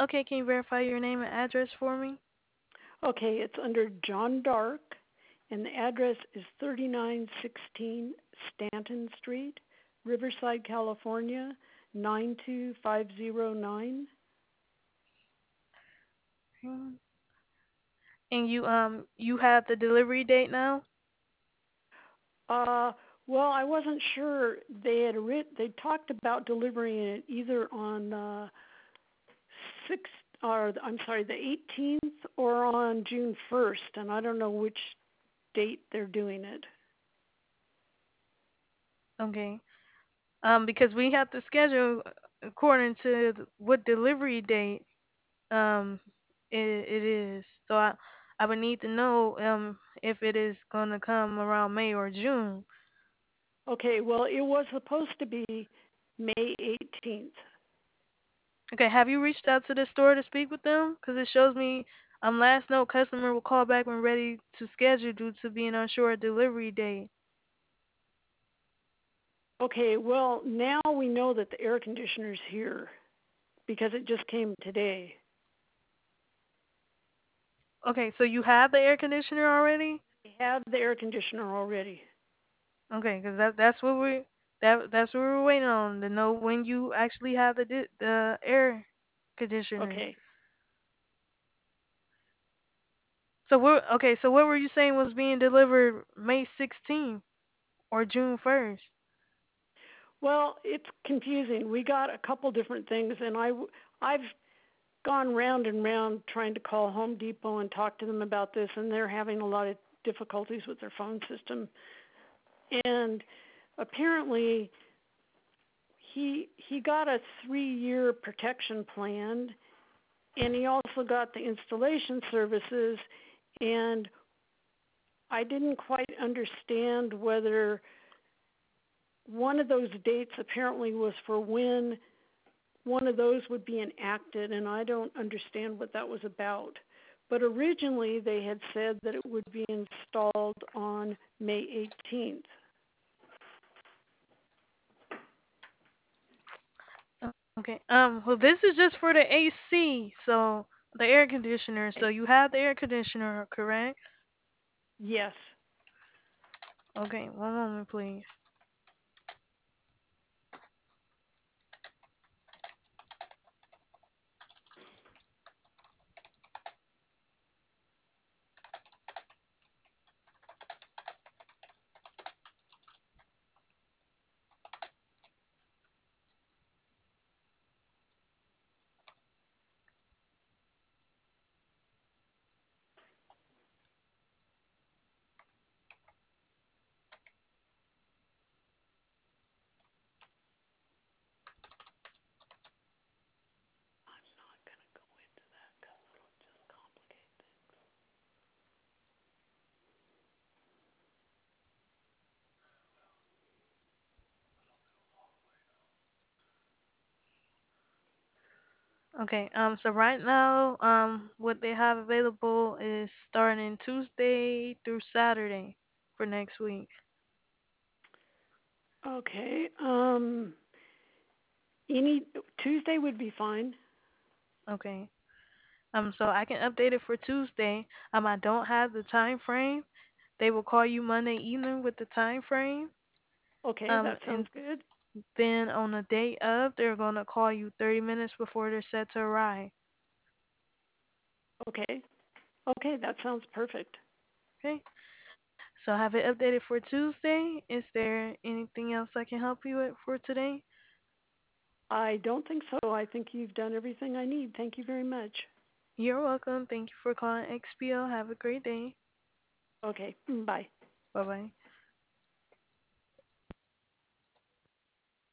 Okay, can you verify your name and address for me? Okay, it's under John Dark, and the address is 3916 Stanton Street, Riverside, California, 92509. Hmm. And you have the delivery date now? Uh, well, I wasn't sure. They talked about delivering it either on six or I'm sorry, the 18th or on June 1st, and I don't know which date they're doing it. Okay. Because we have to schedule according to what delivery date it is. So I would need to know if it is gonna come around May or June. Okay, well, it was supposed to be May 18th. Okay, have you reached out to the store to speak with them? Because it shows me last note customer will call back when ready to schedule due to being unsure of delivery date. Okay, well, now we know that the air conditioner's here because it just came today. Okay, so you have the air conditioner already? We have the air conditioner already. Okay, because that's what we're waiting on to know when you actually have the air conditioner. Okay. So what were you saying was being delivered May 16th or June 1st? Well, it's confusing. We got a couple different things, and I've gone round and round trying to call Home Depot and talk to them about this, and they're having a lot of difficulties with their phone system. And apparently, he got a 3-year protection plan, and he also got the installation services. And I didn't quite understand whether one of those dates apparently was for when one of those would be enacted, and I don't understand what that was about. But originally they had said that it would be installed on May 18th. Okay. Well, this is just for the AC, so the air conditioner. So you have the air conditioner, correct? Yes. Okay. One moment, please. I'm not going to go into that because it'll just complicate things. Okay. So right now, what they have available is starting Tuesday through Saturday for next week. Okay. Any Tuesday would be fine. Okay. So I can update it for Tuesday. I don't have the time frame. They will call you Monday evening with the time frame. Okay, that And sounds good. then on the day of, they're gonna call you 30 minutes before they're set to arrive. Okay. Okay, that sounds perfect. Okay. So I have it updated for Tuesday. Is there anything else I can help you with for today? I don't think so. I think you've done everything I need. Thank you very much. You're welcome. Thank you for calling XPO. Have a great day. Okay, bye. Bye bye.